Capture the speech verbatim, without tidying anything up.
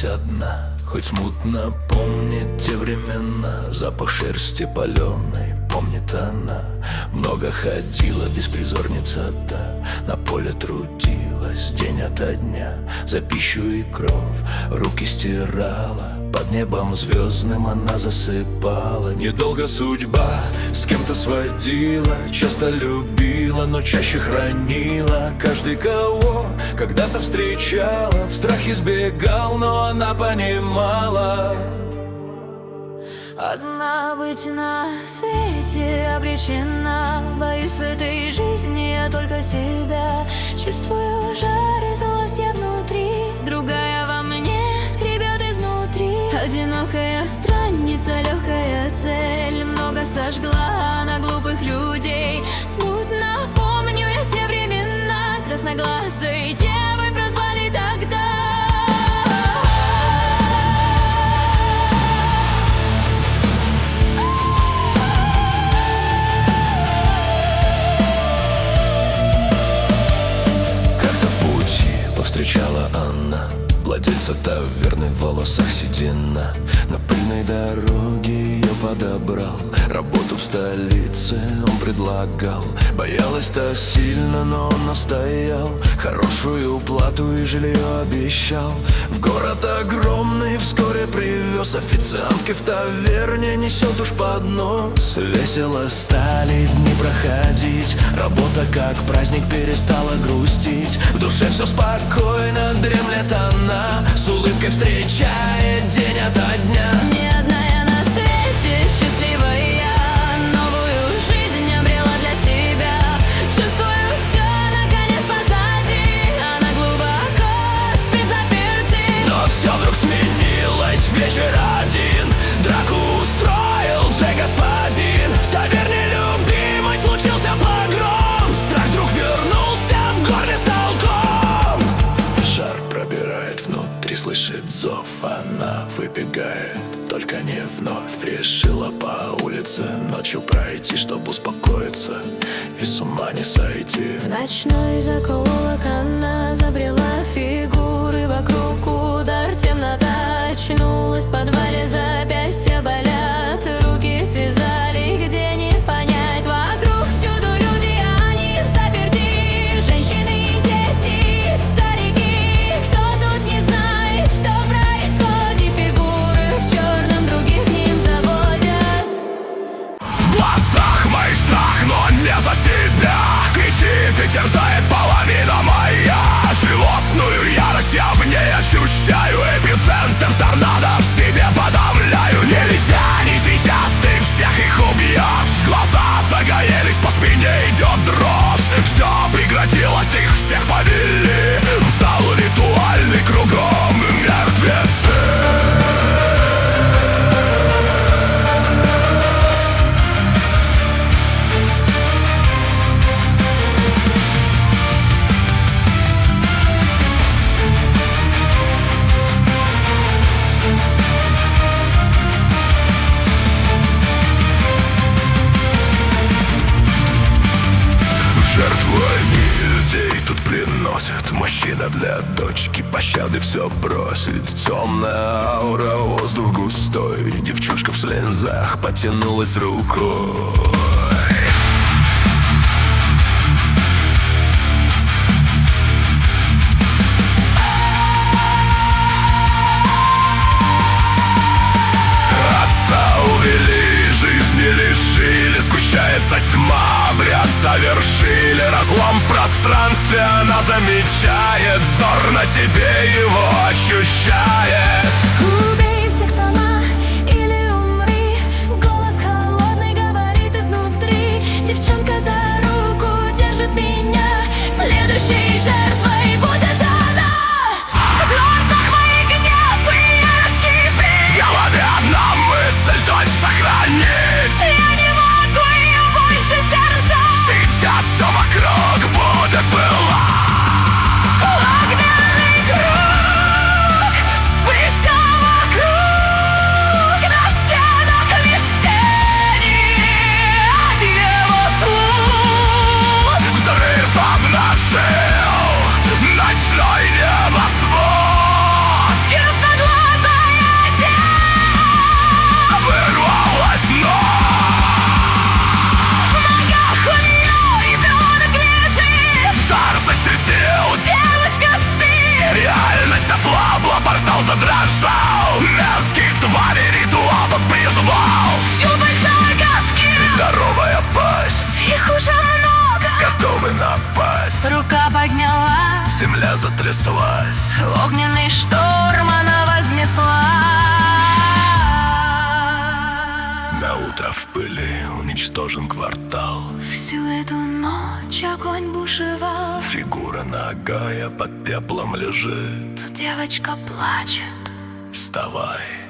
одна, хоть смутно помнит те времена. Запах шерсти паленой помнит она. Много ходила беспризорница та, на поле трудилась день ото дня. За пищу и кровь руки стирала, под небом звездным она засыпала. Недолго судьба с кем-то сводила, часто любила, но чаще хранила. Каждый, кого когда-то встречала, в страхе избегал, но она понимала: одна быть на свете обречена. Боюсь, в этой жизни я только себя. Чувствую жар и злость я внутри, другая во мне скребет изнутри. Одинокая странница, легкая цель, много сожгла на глупых людей. Смутно помню я те времена, красноглазой девой прозвали тогда. Встречала она владельца таверны, в волосах седина. На пыльной дороге ее подобрал, работу в столице он предлагал. Боялась-то сильно, но он настоял, хорошую плату и жилье обещал. В город огромный вскоре привез, официантки в таверне несет уж поднос. Весело стали дни проходить, работа как праздник перестала грустить. В душе все спокойно дремлет она, с улыбкой встречает день ото дня. Не одна я на свете, счастливая я, новую жизнь обрела для себя. Чувствую все наконец позади, она глубоко спит заперти. Но все вдруг сменилось в вечер один, драку устроил Джей господин. В таверне любимой случился погром, страх вдруг вернулся в горле с толком. Жар пробирает внутри, слышит зов, она выбегает, только не вновь. Решила по улице ночью пройти, чтобы успокоиться и с ума не сойти. В ночной закоулок она забрела, фигуры вокруг, удар, темнота. Очнулась в подвале, запястья болят, руки связали, где не понять. Вокруг всюду люди, они взаперти, женщины и дети, старики. Кто тут не знает, что происходит? Фигуры в черном других к ним заводят. В глазах моих страх, но не за себя. Кричит и терзает половина моя. Животную ярость я в ней ощущаю, эпицентр торнадо в себе подавляю. Нельзя, не сейчас, ты всех их убьешь. Глаза загорелись, по спине идет дрожь. Все прекратилось, их всех повели в зал ритуальный, кругом мертвецы. Мужчина для дочки пощады все просит. Темная аура, воздух густой, девчушка в слезах потянулась рукой. Отца увели, жизни лишили, сгущается тьма, обряд завершили. Разлом в пространстве она замечает, взор на себе его ощущает. Убей всех сама или умри, голос холодный говорит изнутри. Девчонка за руку держит меня, следующей жертвой будет она. В глазах моих гнев и ярость кипит, В голове одна мысль, дочь сохранить. я не могу ее больше сдержать. Сейчас все вокруг будет пылать. Огненный круг, вспышка вокруг. приближал, мерзких тварей ритуал тот призвал. Щупальца гадкие, Здоровая пасть, их уже много. готовы напасть. Рука поднялась, Земля затряслась. огненный шторм она вознесла. На утро в пыли уничтожен квартал. Всю эту ночь огонь бушевал. Фигура нагая под пеплом лежит. Девочка плачет. Вставай,